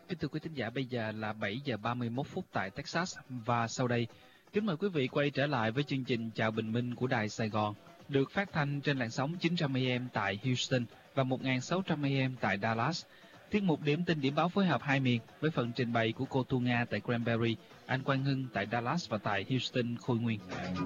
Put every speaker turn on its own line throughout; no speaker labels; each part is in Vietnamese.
Kính thưa quý thính giả, bây giờ là 7 giờ 31 phút tại Texas và sau đây, kính mời quý vị quay trở lại với chương trình Chào Bình Minh của Đài Sài Gòn, được phát thanh trên làn sóng 900 AM tại Houston và 1600 AM tại Dallas. Tiết mục điểm tin điểm báo phối hợp hai miền với phần trình bày của cô Tu Nga tại Granbury, anh Quang Hưng tại Dallas và tại Houston Khôi Nguyên.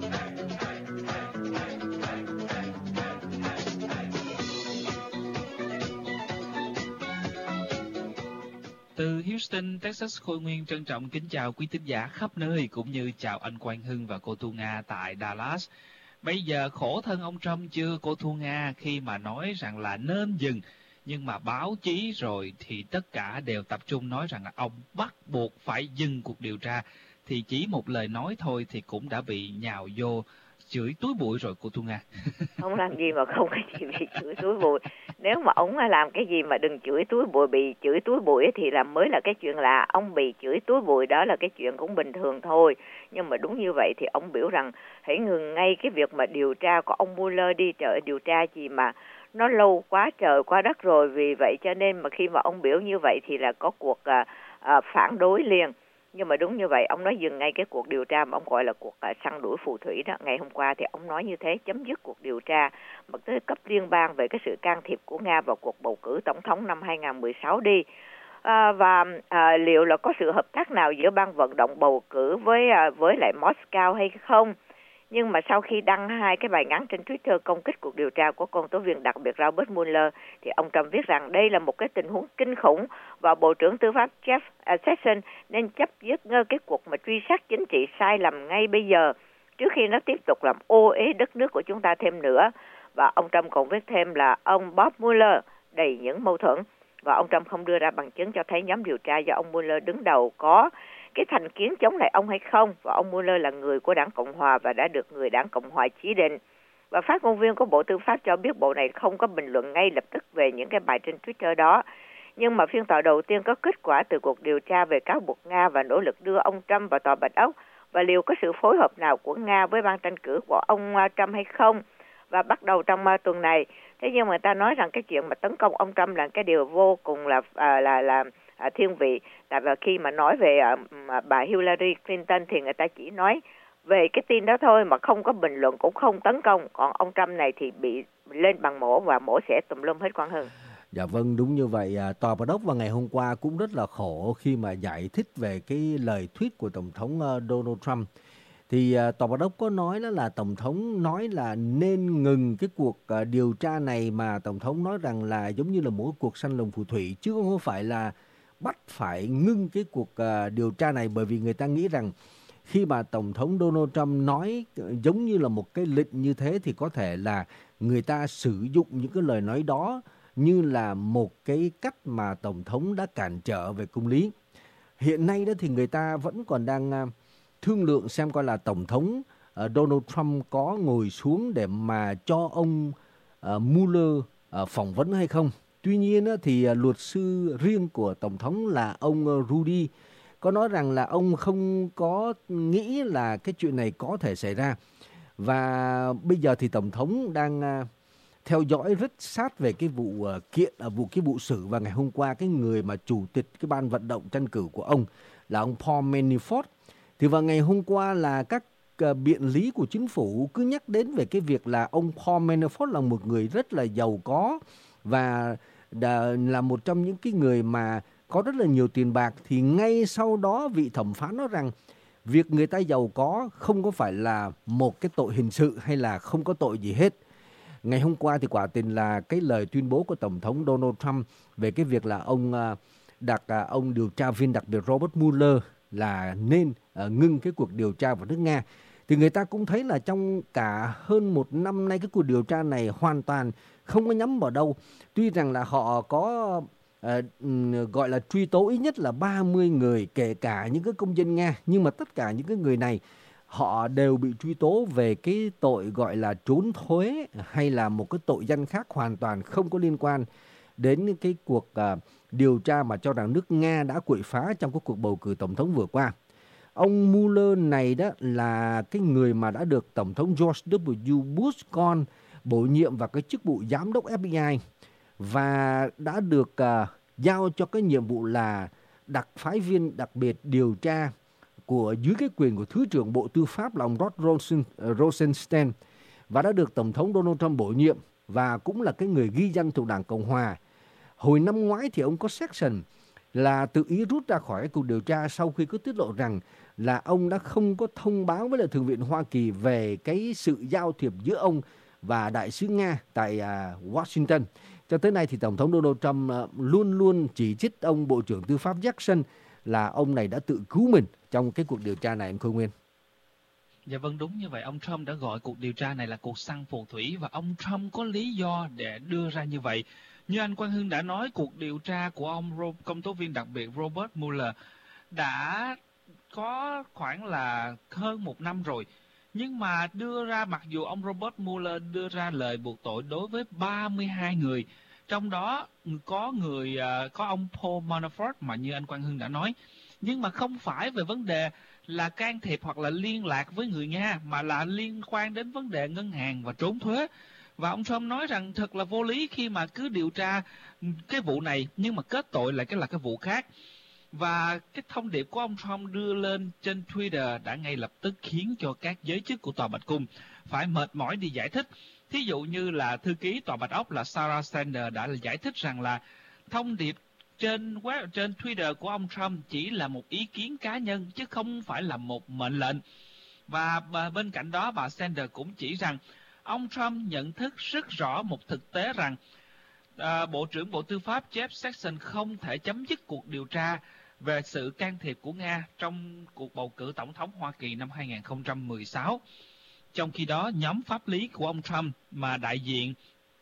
Từ Houston, Texas, Khôi Nguyên trân trọng kính chào quý thính giả khắp nơi cũng như chào anh Quang Hưng và cô Thu Nga tại Dallas. Bây giờ khổ thân ông Trump chưa cô Thu Nga khi mà nói rằng là nên dừng, nhưng mà báo chí rồi thì tất cả đều tập trung nói rằng là ông bắt buộc phải dừng cuộc điều tra. Thì chỉ một lời nói thôi thì cũng đã bị nhào vô chửi túi bụi rồi cô Thu Nga.
Không làm gì mà không có gì bị chửi túi bụi. Nếu mà ông làm cái gì mà đừng chửi túi bụi, bị chửi túi bụi thì là mới là cái chuyện lạ. Ông bị chửi túi bụi đó là cái chuyện cũng bình thường thôi. Nhưng mà đúng như vậy thì ông biểu rằng hãy ngừng ngay cái việc mà điều tra của ông Mueller đi, trời, điều tra gì mà nó lâu quá trời quá đất rồi. Vì vậy cho nên mà khi mà ông biểu như vậy thì là có cuộc phản đối liền. Nhưng mà đúng như vậy, ông nói dừng ngay cái cuộc điều tra mà ông gọi là cuộc săn đuổi phù thủy đó. Ngày hôm qua thì ông nói như thế, chấm dứt cuộc điều tra mà tới cấp liên bang về cái sự can thiệp của Nga vào cuộc bầu cử tổng thống năm 2016 đi. Liệu là có sự hợp tác nào giữa ban vận động bầu cử với lại Moscow hay không? Nhưng mà sau khi đăng hai cái bài ngắn trên Twitter công kích cuộc điều tra của công tố viên đặc biệt Robert Mueller, thì ông Trump viết rằng đây là một cái tình huống kinh khủng và Bộ trưởng Tư pháp Jeff Sessions nên chấm dứt cái cuộc mà truy sát chính trị sai lầm ngay bây giờ trước khi nó tiếp tục làm ô uế đất nước của chúng ta thêm nữa. Và ông Trump còn viết thêm là ông Bob Mueller đầy những mâu thuẫn và ông Trump không đưa ra bằng chứng cho thấy nhóm điều tra do ông Mueller đứng đầu có cái thành kiến chống lại ông hay không, và ông Mueller là người của đảng Cộng Hòa và đã được người đảng Cộng Hòa chỉ định. Và phát ngôn viên của Bộ Tư pháp cho biết bộ này không có bình luận ngay lập tức về những cái bài trên Twitter đó. Nhưng mà phiên tòa đầu tiên có kết quả từ cuộc điều tra về cáo buộc Nga và nỗ lực đưa ông Trump vào tòa Bạch Ốc, và liệu có sự phối hợp nào của Nga với ban tranh cử của ông Trump hay không, và bắt đầu trong tuần này. Thế nhưng mà người ta nói rằng cái chuyện mà tấn công ông Trump là cái điều vô cùng là thiên vị. Tại vì khi mà nói về bà Hillary Clinton thì người ta chỉ nói về cái tin đó thôi mà không có bình luận, cũng không tấn công. Còn ông Trump này thì bị lên bằng mổ và mổ xẻ tùm lum hết, Quang Hưng.
Dạ vâng, đúng như vậy. Tòa Bạch Ốc vào ngày hôm qua cũng rất là khổ khi mà giải thích về cái lời thuyết của Tổng thống Donald Trump. Thì Tòa Bạch Ốc có nói đó là Tổng thống nói là nên ngừng cái cuộc điều tra này, mà Tổng thống nói rằng là giống như là một cuộc săn lùng phù thủy, chứ không phải là bắt phải ngưng cái cuộc điều tra này, bởi vì người ta nghĩ rằng khi mà Tổng thống Donald Trump nói giống như là một cái lệnh như thế thì có thể là người ta sử dụng những cái lời nói đó như là một cái cách mà Tổng thống đã cản trở về công lý. Hiện nay đó thì người ta vẫn còn đang thương lượng xem coi là Tổng thống Donald Trump có ngồi xuống để mà cho ông Mueller phỏng vấn hay không. Tuy nhiên thì luật sư riêng của Tổng thống là ông Rudy có nói rằng là ông không có nghĩ là cái chuyện này có thể xảy ra. Và bây giờ thì Tổng thống đang theo dõi rất sát về cái vụ kiện, cái vụ xử. Và ngày hôm qua cái người mà chủ tịch cái ban vận động tranh cử của ông là ông Paul Manafort. Thì vào ngày hôm qua là các biện lý của chính phủ cứ nhắc đến về cái việc là ông Paul Manafort là một người rất là giàu có và là một trong những cái người mà có rất là nhiều tiền bạc. Thì ngay sau đó vị thẩm phán nói rằng việc người ta giàu có không có phải là một cái tội hình sự hay là không có tội gì hết. Ngày hôm qua thì quả tình là cái lời tuyên bố của Tổng thống Donald Trump về cái việc là ông điều tra viên đặc biệt Robert Mueller là nên ngưng cái cuộc điều tra vào nước Nga. Thì người ta cũng thấy là trong cả hơn một năm nay cái cuộc điều tra này hoàn toàn không có nhắm vào đâu. Tuy rằng là họ có gọi là truy tố ít nhất là 30 người, kể cả những cái công dân Nga, nhưng mà tất cả những cái người này họ đều bị truy tố về cái tội gọi là trốn thuế hay là một cái tội danh khác hoàn toàn không có liên quan đến cái cuộc điều tra mà cho rằng nước Nga đã quậy phá trong cái cuộc bầu cử tổng thống vừa qua. Ông Mueller này đó là cái người mà đã được Tổng thống George W. Bush con bổ nhiệm vào cái chức vụ giám đốc FBI và đã được giao cho cái nhiệm vụ là đặc phái viên đặc biệt điều tra dưới cái quyền của Thứ trưởng Bộ Tư pháp là ông Rod Rosenstein, và đã được Tổng thống Donald Trump bổ nhiệm, và cũng là cái người ghi danh thuộc Đảng Cộng Hòa. Hồi năm ngoái thì ông có Sessions là tự ý rút ra khỏi cuộc điều tra sau khi có tiết lộ rằng là ông đã không có thông báo với lại Thượng viện Hoa Kỳ về cái sự giao thiệp giữa ông và đại sứ Nga tại Washington. Cho tới nay thì Tổng thống Donald Trump luôn luôn chỉ trích ông Bộ trưởng Tư pháp Jackson là ông này đã tự cứu mình trong cái cuộc điều tra này, em Khôi Nguyên.
Dạ vâng, đúng như vậy. Ông Trump đã gọi cuộc điều tra này là cuộc săn phù thủy, và ông Trump có lý do để đưa ra như vậy. Như anh Quang Hưng đã nói, cuộc điều tra của ông công tố viên đặc biệt Robert Mueller đã có khoảng là hơn 1 năm rồi. Nhưng mà mặc dù ông Robert Mueller đưa ra lời buộc tội đối với 32 người, trong đó có ông Paul Manafort mà như anh Quang Hưng đã nói, nhưng mà không phải về vấn đề là can thiệp hoặc là liên lạc với người Nga, mà là liên quan đến vấn đề ngân hàng và trốn thuế. Và ông Trump nói rằng thật là vô lý khi mà cứ điều tra cái vụ này nhưng mà kết tội lại cái vụ khác. Và cái thông điệp của ông Trump đưa lên trên Twitter đã ngay lập tức khiến cho các giới chức của Tòa Bạch Cung phải mệt mỏi đi giải thích. Thí dụ như là thư ký Tòa Bạch Ốc là Sarah Sanders đã giải thích rằng là thông điệp trên Twitter của ông Trump chỉ là một ý kiến cá nhân chứ không phải là một mệnh lệnh. Và bên cạnh đó, bà Sanders cũng chỉ rằng ông Trump nhận thức rất rõ một thực tế rằng Bộ trưởng Bộ Tư pháp Jeff Sessions không thể chấm dứt cuộc điều tra về sự can thiệp của Nga trong cuộc bầu cử tổng thống Hoa Kỳ năm 2016. Trong khi đó, nhóm pháp lý của ông Trump mà đại diện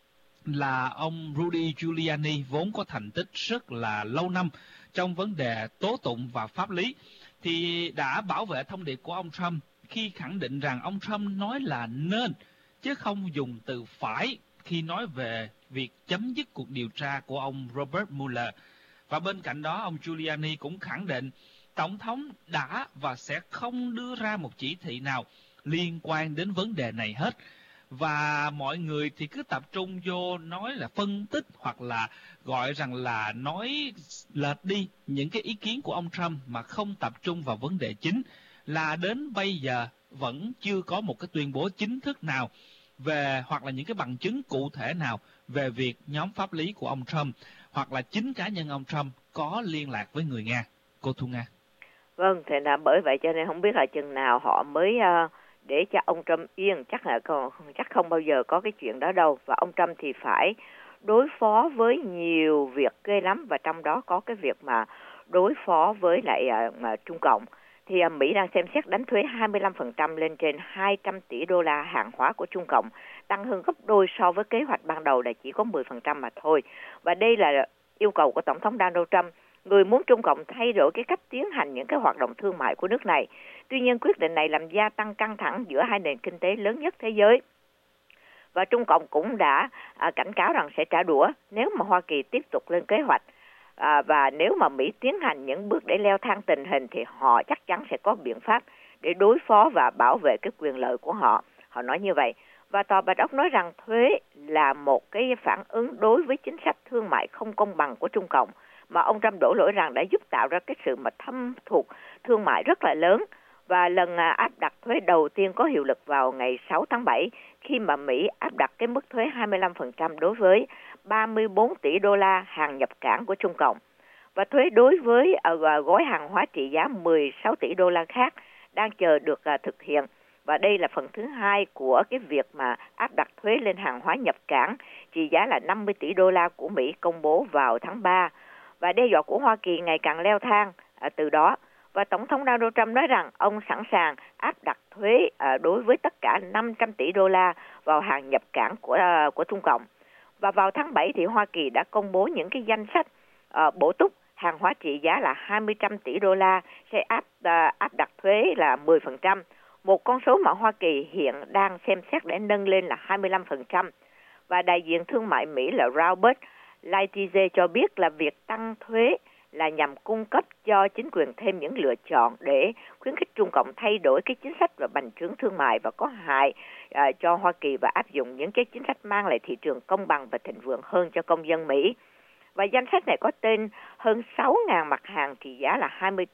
là ông Rudy Giuliani vốn có thành tích rất là lâu năm trong vấn đề tố tụng và pháp lý, thì đã bảo vệ thông điệp của ông Trump khi khẳng định rằng ông Trump nói là nên chứ không dùng từ phải khi nói về việc chấm dứt cuộc điều tra của ông Robert Mueller. Và bên cạnh đó, ông Giuliani cũng khẳng định Tổng thống đã và sẽ không đưa ra một chỉ thị nào liên quan đến vấn đề này hết. Và mọi người thì cứ tập trung vô nói là phân tích hoặc là gọi rằng là nói lệch đi những cái ý kiến của ông Trump mà không tập trung vào vấn đề chính, là đến bây giờ vẫn chưa có một cái tuyên bố chính thức nào về hoặc là những cái bằng chứng cụ thể nào về việc nhóm pháp lý của ông Trump hoặc là chính cá nhân ông Trump có liên lạc với người Nga. Cô Thu Nga.
Vâng, thì là bởi vậy cho nên không biết là chừng nào họ mới để cho ông Trump yên, chắc không bao giờ có cái chuyện đó đâu. Và ông Trump thì phải đối phó với nhiều việc ghê lắm, và trong đó có cái việc mà đối phó với lại Trung Cộng. Thì Mỹ đang xem xét đánh thuế 25% lên trên 200 tỷ đô la hàng hóa của Trung Cộng, tăng hơn gấp đôi so với kế hoạch ban đầu là chỉ có 10% mà thôi. Và đây là yêu cầu của Tổng thống Donald Trump, người muốn Trung Cộng thay đổi cái cách tiến hành những cái hoạt động thương mại của nước này. Tuy nhiên, quyết định này làm gia tăng căng thẳng giữa hai nền kinh tế lớn nhất thế giới. Và Trung Cộng cũng đã cảnh cáo rằng sẽ trả đũa nếu mà Hoa Kỳ tiếp tục lên kế hoạch. Và nếu mà Mỹ tiến hành những bước để leo thang tình hình thì họ chắc chắn sẽ có biện pháp để đối phó và bảo vệ cái quyền lợi của họ. Họ nói như vậy. Và Tòa Bạch Ốc nói rằng thuế là một cái phản ứng đối với chính sách thương mại không công bằng của Trung Cộng, mà ông Trump đổ lỗi rằng đã giúp tạo ra cái sự mà thâm thụt thương mại rất là lớn. Và lần áp đặt thuế đầu tiên có hiệu lực vào ngày 6 tháng 7 khi mà Mỹ áp đặt cái mức thuế 25% đối với 34 tỷ đô la hàng nhập cảng của Trung Cộng. Và thuế đối với gói hàng hóa trị giá 16 tỷ đô la khác đang chờ được thực hiện. Và đây là phần thứ hai của cái việc mà áp đặt thuế lên hàng hóa nhập cảng trị giá là 50 tỷ đô la của Mỹ công bố vào tháng 3. Và đe dọa của Hoa Kỳ ngày càng leo thang từ đó. Và Tổng thống Donald Trump nói rằng ông sẵn sàng áp đặt thuế đối với tất cả 500 tỷ đô la vào hàng nhập cảng của Trung Cộng. Và vào tháng 7 thì Hoa Kỳ đã công bố những cái danh sách bổ túc hàng hóa trị giá là 20 tỷ đô la sẽ áp đặt thuế là 10%. Một con số mà Hoa Kỳ hiện đang xem xét để nâng lên là 25%. Và đại diện thương mại Mỹ là Robert Lighthizer cho biết là việc tăng thuế là nhằm cung cấp cho chính quyền thêm những lựa chọn để khuyến khích Trung Cộng thay đổi cái chính sách và bành trướng thương mại và có hại cho Hoa Kỳ và áp dụng những cái chính sách mang lại thị trường công bằng và thịnh vượng hơn cho công dân Mỹ. Và danh sách này có tên hơn 6.000 mặt hàng trị giá là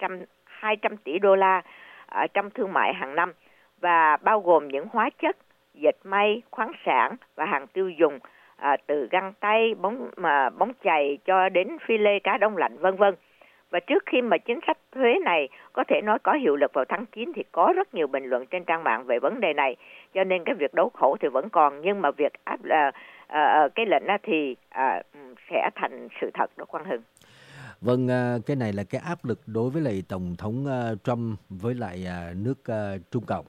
200 tỷ đô la trong thương mại hàng năm, và bao gồm những hóa chất, dệt may, khoáng sản và hàng tiêu dùng, từ găng tay, bóng chày cho đến phi lê cá đông lạnh vân vân. Và trước khi mà chính sách thuế này có thể nói có hiệu lực vào tháng 9 thì có rất nhiều bình luận trên trang mạng về vấn đề này, cho nên cái việc đấu khẩu thì vẫn còn, nhưng mà việc cái lệnh thì sẽ thành sự thật đó, Quang Hưng.
Vâng, cái này là cái áp lực đối với lại Tổng thống Trump với lại nước Trung Cộng.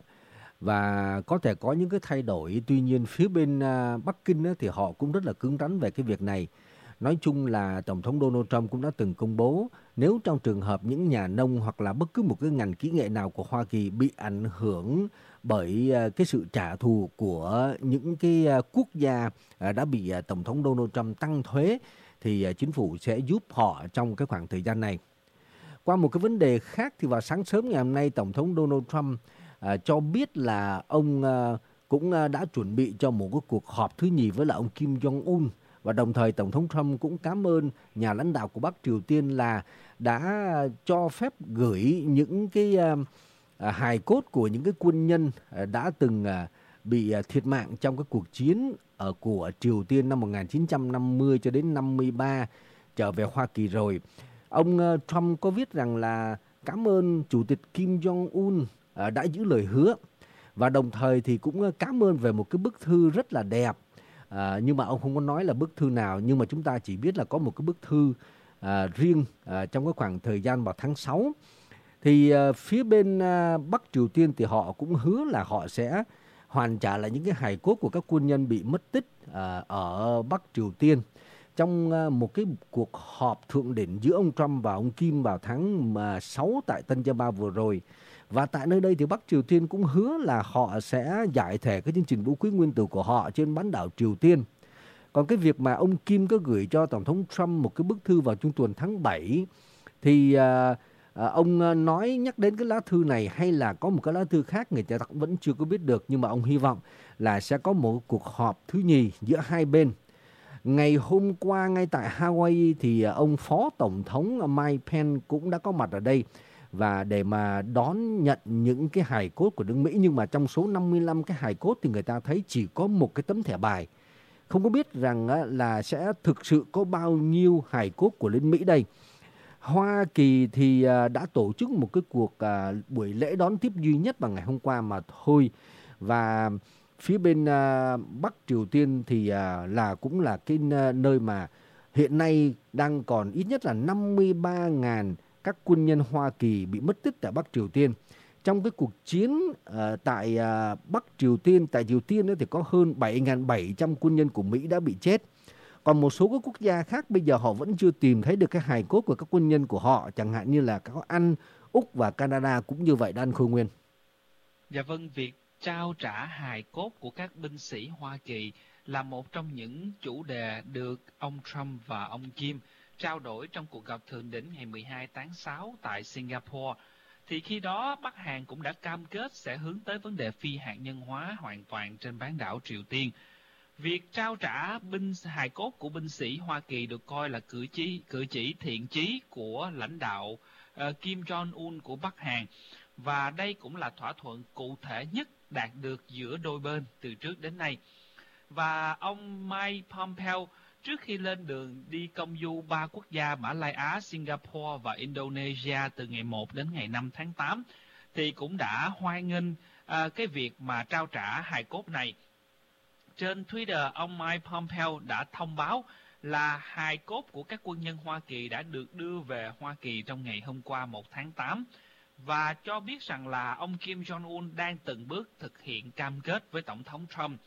Và có thể có những cái thay đổi, tuy nhiên phía bên Bắc Kinh thì họ cũng rất là cứng rắn về cái việc này. Nói chung là Tổng thống Donald Trump cũng đã từng công bố nếu trong trường hợp những nhà nông hoặc là bất cứ một cái ngành kỹ nghệ nào của Hoa Kỳ bị ảnh hưởng bởi cái sự trả thù của những cái quốc gia đã bị Tổng thống Donald Trump tăng thuế, thì chính phủ sẽ giúp họ trong cái khoảng thời gian này. Qua một cái vấn đề khác thì vào sáng sớm ngày hôm nay, Tổng thống Donald Trump cho biết là ông cũng đã chuẩn bị cho một cái cuộc họp thứ nhì với lại ông Kim Jong-un. Và đồng thời Tổng thống Trump cũng cảm ơn nhà lãnh đạo của Bắc Triều Tiên là đã cho phép gửi những cái hài cốt của những cái quân nhân đã từng bị thiệt mạng trong cái cuộc chiến của Triều Tiên năm 1950 cho đến 53 trở về Hoa Kỳ rồi. Ông Trump có viết rằng là cảm ơn Chủ tịch Kim Jong-un đã giữ lời hứa, và đồng thời thì cũng cảm ơn về một cái bức thư rất là đẹp. Nhưng mà ông không có nói là bức thư nào, nhưng mà chúng ta chỉ biết là có một cái bức thư riêng trong cái khoảng thời gian vào tháng 6. Thì phía bên Bắc Triều Tiên thì họ cũng hứa là họ sẽ hoàn trả lại những cái hài cốt của các quân nhân bị mất tích ở Bắc Triều Tiên. Trong một cái cuộc họp thượng đỉnh giữa ông Trump và ông Kim vào tháng 6 tại Tân Gia Ba vừa rồi. Và tại nơi đây thì Bắc Triều Tiên cũng hứa là họ sẽ giải thể cái chương trình vũ khí nguyên tử của họ trên bán đảo Triều Tiên. Còn cái việc mà ông Kim có gửi cho Tổng thống Trump một cái bức thư vào trung tuần tháng 7 thì ông nói nhắc đến cái lá thư này hay là có một cái lá thư khác người ta vẫn chưa có biết được, nhưng mà ông hy vọng là sẽ có một cuộc họp thứ nhì giữa hai bên. Ngày hôm qua ngay tại Hawaii thì ông Phó Tổng thống Mike Pence cũng đã có mặt ở đây và để mà đón nhận những cái hài cốt của nước Mỹ. Nhưng mà trong số 55 cái hài cốt thì người ta thấy chỉ có một cái tấm thẻ bài. Không có biết rằng là sẽ thực sự có bao nhiêu hài cốt của lính Mỹ đây. Hoa Kỳ thì đã tổ chức một cái cuộc buổi lễ đón tiếp duy nhất vào ngày hôm qua mà thôi. Và phía bên Bắc Triều Tiên thì là cũng là cái nơi mà hiện nay đang còn ít nhất là 53.000 các quân nhân Hoa Kỳ bị mất tích tại Bắc Triều Tiên. Trong cái cuộc chiến tại Bắc Triều Tiên, tại Triều Tiên thì có hơn 7.700 quân nhân của Mỹ đã bị chết. Còn một số các quốc gia khác bây giờ họ vẫn chưa tìm thấy được cái hài cốt của các quân nhân của họ, chẳng hạn như là có Anh, Úc và Canada cũng như vậy, Đan Khôi Nguyên.
Dạ vâng, việc trao trả hài cốt của các binh sĩ Hoa Kỳ là một trong những chủ đề được ông Trump và ông Kim trao đổi trong cuộc gặp thượng đỉnh ngày 12 tháng 6 tại Singapore. Thì khi đó Bắc Hàn cũng đã cam kết sẽ hướng tới vấn đề phi hạt nhân hóa hoàn toàn trên bán đảo Triều Tiên. Việc trao trả hài cốt của binh sĩ Hoa Kỳ được coi là cử chỉ thiện chí của lãnh đạo Kim Jong-un của Bắc Hàn. Và đây cũng là thỏa thuận cụ thể nhất đạt được giữa đôi bên từ trước đến nay. Và ông Mike Pompeo trước khi lên đường đi công du 3 quốc gia Mã Lai Á, Singapore và Indonesia từ ngày 1 đến ngày 5 tháng 8 thì cũng đã hoan nghênh cái việc mà trao trả hài cốt này. Trên Twitter, ông Mike Pompeo đã thông báo là hài cốt của các quân nhân Hoa Kỳ đã được đưa về Hoa Kỳ trong ngày hôm qua 1 tháng 8 và cho biết rằng là ông Kim Jong-un đang từng bước thực hiện cam kết với Tổng thống Trump.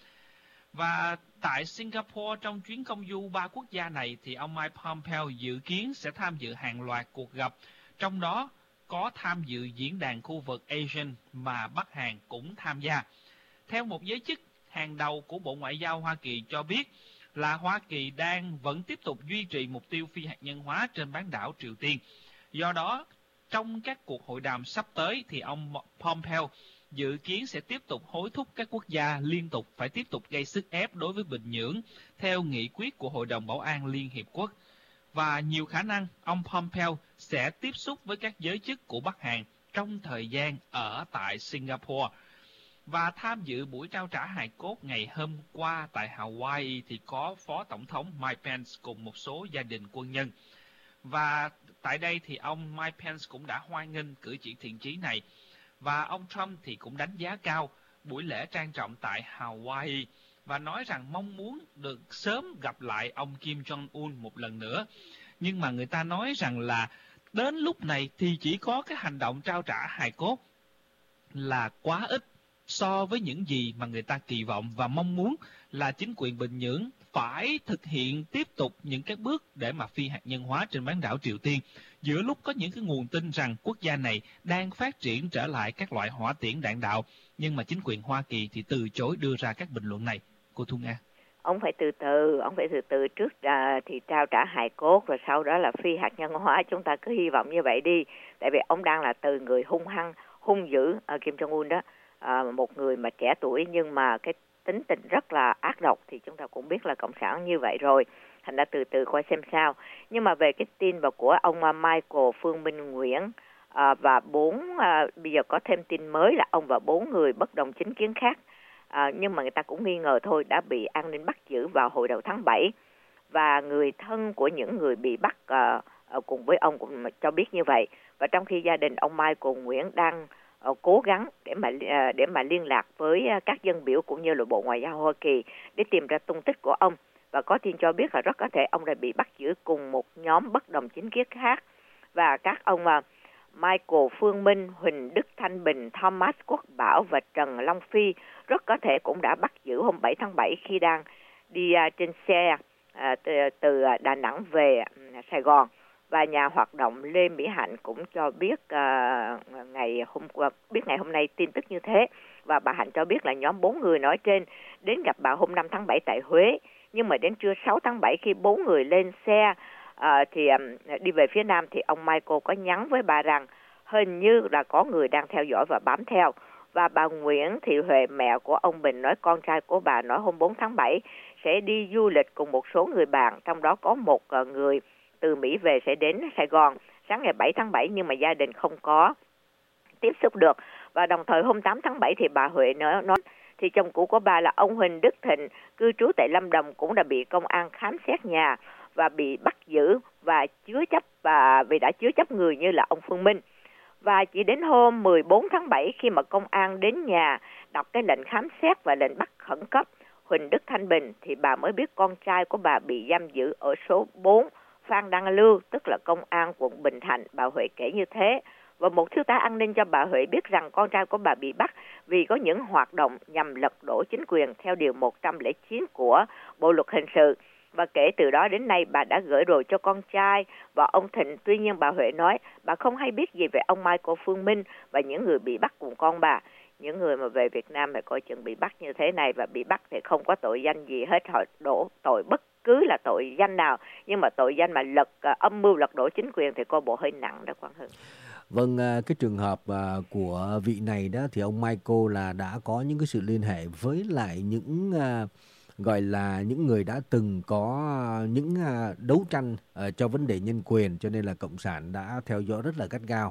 Và tại Singapore trong chuyến công du 3 quốc gia này thì ông Mike Pompeo dự kiến sẽ tham dự hàng loạt cuộc gặp, trong đó có tham dự diễn đàn khu vực ASEAN mà Bắc Hàn cũng tham gia. Theo một giới chức hàng đầu của Bộ Ngoại giao Hoa Kỳ cho biết là Hoa Kỳ vẫn tiếp tục duy trì mục tiêu phi hạt nhân hóa trên bán đảo Triều Tiên. Do đó, trong các cuộc hội đàm sắp tới thì ông Pompeo dự kiến sẽ tiếp tục hối thúc các quốc gia liên tục phải tiếp tục gây sức ép đối với Bình Nhưỡng theo nghị quyết của Hội đồng Bảo an Liên Hiệp Quốc. và nhiều khả năng ông Pompeo sẽ tiếp xúc với các giới chức của Bắc Hàn trong thời gian ở tại Singapore. Và tham dự buổi trao trả hài cốt ngày hôm qua tại Hawaii thì có Phó Tổng thống Mike Pence cùng một số gia đình quân nhân. Và tại đây thì ông Mike Pence cũng đã hoan nghênh cử chỉ thiện chí này. Và ông Trump thì cũng đánh giá cao buổi lễ trang trọng tại Hawaii và nói rằng mong muốn được sớm gặp lại ông Kim Jong-un một lần nữa. Nhưng mà người ta nói rằng là đến lúc này thì chỉ có cái hành động trao trả hài cốt là quá ít so với những gì mà người ta kỳ vọng và mong muốn là chính quyền Bình Nhưỡng phải thực hiện tiếp tục những cái bước để mà phi hạt nhân hóa trên bán đảo Triều Tiên, giữa lúc có những cái nguồn tin rằng quốc gia này đang phát triển trở lại các loại hỏa tiễn đạn đạo, nhưng mà chính quyền Hoa Kỳ thì từ chối đưa ra các bình luận này. Cô Thu Nga.
Ông phải từ từ trước thì trao trả hài cốt rồi sau đó là phi hạt nhân hóa, chúng ta cứ hy vọng như vậy đi, tại vì ông đang là từ người hung dữ Kim Jong-un đó, một người mà trẻ tuổi nhưng mà cái tính tình rất là ác độc, thì chúng ta cũng biết là cộng sản như vậy rồi, thành ra từ từ coi xem sao. Nhưng mà về cái tin vào của ông Michael Phương Minh Nguyễn và bây giờ có thêm tin mới là ông và 4 người bất đồng chính kiến khác, nhưng mà người ta cũng nghi ngờ thôi, đã bị an ninh bắt giữ vào hồi đầu tháng 7, và người thân của những người bị bắt cùng với ông cũng cho biết như vậy. Và trong khi gia đình ông Michael Nguyễn đang cố gắng để mà liên lạc với các dân biểu cũng như là Bộ Ngoại giao Hoa Kỳ để tìm ra tung tích của ông, và có tin cho biết là rất có thể ông đã bị bắt giữ cùng một nhóm bất đồng chính kiến khác. Và các ông Michael Phương Minh, Huỳnh Đức Thanh Bình, Thomas Quốc Bảo và Trần Long Phi rất có thể cũng đã bắt giữ hôm 7 tháng 7 khi đang đi trên xe từ Đà Nẵng về Sài Gòn. Và nhà hoạt động Lê Mỹ Hạnh cũng cho biết ngày hôm nay tin tức như thế. Và bà Hạnh cho biết là nhóm 4 người nói trên đến gặp bà hôm 5 tháng 7 tại Huế. Nhưng mà đến trưa 6 tháng 7 khi 4 người lên xe thì đi về phía Nam thì ông Michael có nhắn với bà rằng hình như là có người đang theo dõi và bám theo. Và bà Nguyễn Thị Huệ, mẹ của ông Bình, nói con trai của bà nói hôm 4 tháng 7 sẽ đi du lịch cùng một số người bạn, trong đó có một người từ Mỹ về sẽ đến Sài Gòn sáng ngày 7 tháng 7 nhưng mà gia đình không có tiếp xúc được. Và đồng thời hôm 8 tháng 7 thì bà Huệ nói thì chồng cũ của bà là ông Huỳnh Đức Thịnh cư trú tại Lâm Đồng cũng đã bị công an khám xét nhà và bị bắt giữ và vì đã chứa chấp người như là ông Phương Minh. Và chỉ đến hôm 14 tháng 7 khi mà công an đến nhà đọc cái lệnh khám xét và lệnh bắt khẩn cấp Huỳnh Đức Thanh Bình thì bà mới biết con trai của bà bị giam giữ ở số 4 Phan Đăng Lưu, tức là công an quận Bình Thạnh. Bà Huệ kể như thế. Và một thiếu tá an ninh cho bà Huệ biết rằng con trai của bà bị bắt vì có những hoạt động nhằm lật đổ chính quyền theo điều 109 của Bộ luật hình sự. Và kể từ đó đến nay bà đã gửi đồ cho con trai và ông Thịnh. Tuy nhiên bà Huệ nói bà không hay biết gì về ông Michael Phương Minh và những người bị bắt cùng con bà. Những người mà về Việt Nam phải coi chừng bị bắt như thế này, và bị bắt thì không có tội danh gì hết, họ đổ tội bất cứ là tội danh nào, nhưng mà tội danh mà âm mưu lật đổ chính quyền thì coi bộ hơi nặng đó, Quang Hưng.
Vâng, cái trường hợp của vị này đó thì ông Michael là đã có những cái sự liên hệ với lại những gọi là những người đã từng có những đấu tranh cho vấn đề nhân quyền, cho nên là Cộng sản đã theo dõi rất là gắt gao.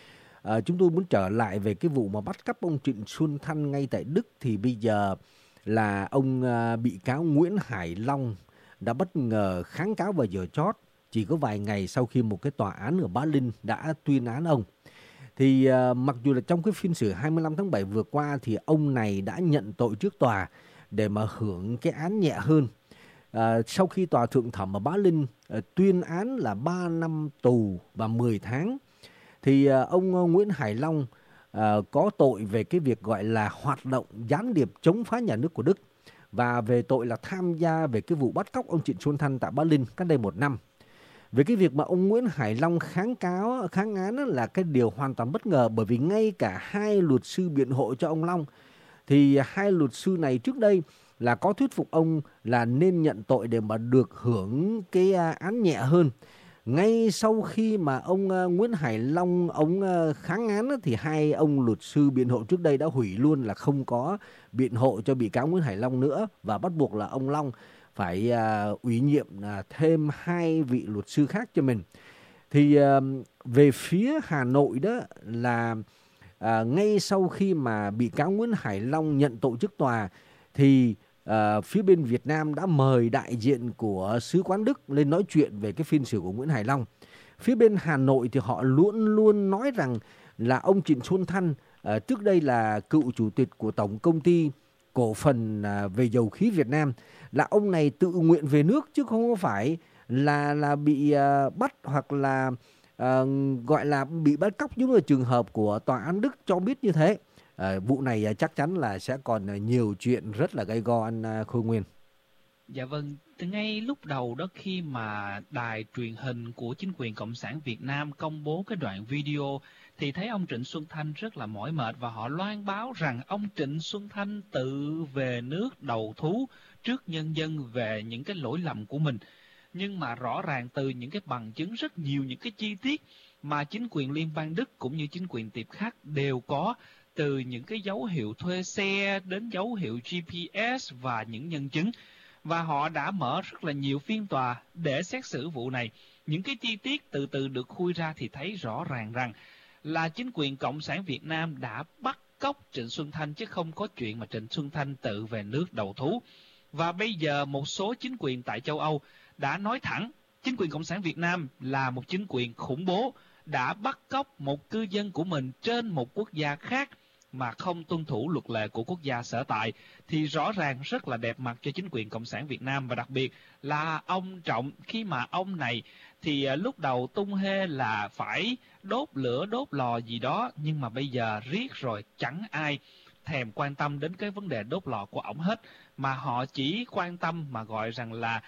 Chúng tôi muốn trở lại về cái vụ mà bắt cóc ông Trịnh Xuân Thanh ngay tại Đức, thì bây giờ là ông bị cáo Nguyễn Hải Long đã bất ngờ kháng cáo vào giờ chót chỉ có vài ngày sau khi một cái tòa án ở Berlin đã tuyên án ông. Thì mặc dù là trong cái phiên xử 25 tháng 7 vừa qua thì ông này đã nhận tội trước tòa để mà hưởng cái án nhẹ hơn. Sau khi tòa thượng thẩm ở Berlin tuyên án là 3 năm tù và 10 tháng, thì ông Nguyễn Hải Long có tội về cái việc gọi là hoạt động gián điệp chống phá nhà nước của Đức và về tội là tham gia về cái vụ bắt cóc ông Trịnh Xuân Thanh tại Berlin cách đây 1 năm. Về cái việc mà ông Nguyễn Hải Long kháng án là cái điều hoàn toàn bất ngờ, bởi vì ngay cả 2 luật sư biện hộ cho ông Long thì 2 luật sư này trước đây là có thuyết phục ông là nên nhận tội để mà được hưởng cái án nhẹ hơn. Ngay sau khi mà ông Nguyễn Hải Long ông kháng án thì 2 ông luật sư biện hộ trước đây đã hủy luôn, là không có biện hộ cho bị cáo Nguyễn Hải Long nữa, và bắt buộc là ông Long phải ủy nhiệm thêm 2 vị luật sư khác cho mình. Thì về phía Hà Nội đó là ngay sau khi mà bị cáo Nguyễn Hải Long nhận tội trước tòa thì phía bên Việt Nam đã mời đại diện của Sứ quán Đức lên nói chuyện về cái phiên xử của Nguyễn Hải Long. Phía bên Hà Nội thì họ luôn luôn nói rằng là ông Trịnh Xuân Thanh, trước đây là cựu chủ tịch của Tổng Công ty Cổ phần về Dầu khí Việt Nam, là ông này tự nguyện về nước chứ không có phải là bị bắt hoặc là gọi là bị bắt cóc giống như trường hợp của tòa án Đức cho biết như thế. Vụ này chắc chắn là sẽ còn nhiều chuyện rất là gay go anh Khôi Nguyên.
Dạ vâng, từ ngay lúc đầu đó khi mà đài truyền hình của chính quyền Cộng sản Việt Nam công bố cái đoạn video thì thấy ông Trịnh Xuân Thanh rất là mỏi mệt và họ loan báo rằng ông Trịnh Xuân Thanh tự về nước đầu thú trước nhân dân về những cái lỗi lầm của mình. Nhưng mà rõ ràng từ những cái bằng chứng rất nhiều những cái chi tiết mà chính quyền Liên bang Đức cũng như chính quyền tiệp khắc đều có, từ những cái dấu hiệu thuê xe đến dấu hiệu GPS và những nhân chứng. Và họ đã mở rất là nhiều phiên tòa để xét xử vụ này. Những cái chi tiết từ từ được khui ra thì thấy rõ ràng rằng là chính quyền Cộng sản Việt Nam đã bắt cóc Trịnh Xuân Thanh chứ không có chuyện mà Trịnh Xuân Thanh tự về nước đầu thú. Và bây giờ một số chính quyền tại châu Âu đã nói thẳng chính quyền Cộng sản Việt Nam là một chính quyền khủng bố, đã bắt cóc một cư dân của mình trên một quốc gia khác mà không tuân thủ luật lệ của quốc gia sở tại, thì rõ ràng rất là đẹp mặt cho chính quyền Cộng sản Việt Nam. Và đặc biệt là ông Trọng, khi mà ông này thì lúc đầu tung hê là phải đốt lửa đốt lò gì đó, nhưng mà bây giờ riết rồi chẳng ai thèm quan tâm đến cái vấn đề đốt lò của ổng hết, mà họ chỉ quan tâm mà gọi rằng là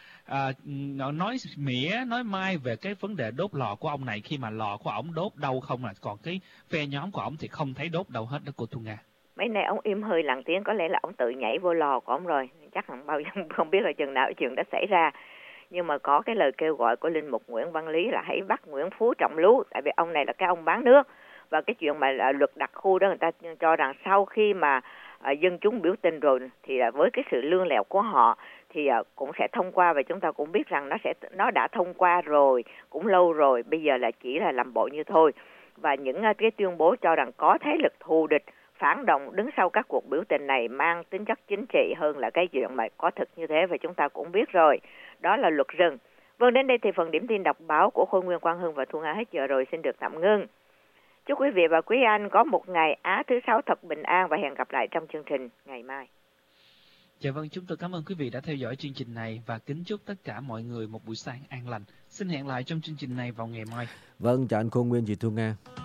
nói mỉa nói mai về cái vấn đề đốt lò của ông này, khi mà lò của ổng đốt đâu không, là còn cái phe nhóm của ổng thì không thấy đốt đâu hết đó cô Thu Nga.
Mấy nay ông im hơi lặng tiếng, có lẽ là ông tự nhảy vô lò của ông rồi, chắc không biết là chừng nào chuyện đã xảy ra. Nhưng mà có cái lời kêu gọi của Linh Mục Nguyễn Văn Lý là hãy bắt Nguyễn Phú Trọng Lú, tại vì ông này là cái ông bán nước. Và cái chuyện mà luật đặc khu đó, người ta cho rằng sau khi mà dân chúng biểu tình rồi thì với cái sự lương lẹo của họ thì cũng sẽ thông qua, và chúng ta cũng biết rằng nó đã thông qua rồi, cũng lâu rồi, bây giờ là chỉ là làm bộ như thôi. Và những cái tuyên bố cho rằng có thế lực thù địch phản động đứng sau các cuộc biểu tình này mang tính chất chính trị hơn là cái chuyện mà có thực như thế, và chúng ta cũng biết rồi, đó là luật rừng. Vâng, đến đây thì phần điểm tin đọc báo của Khôi Nguyên, Quang Hưng và Thu Nga hết giờ rồi, xin được tạm ngưng. Chúc quý vị và quý anh có một ngày Á thứ 6 thật bình an và hẹn gặp lại trong chương trình ngày mai.
Dạ vâng, chúng tôi cảm ơn quý vị đã theo dõi chương trình này và kính chúc tất cả mọi người một buổi sáng an lành. Xin hẹn lại trong chương trình này vào ngày mai.
Vâng, chào anh Khôi Nguyên, chị Thu Nga.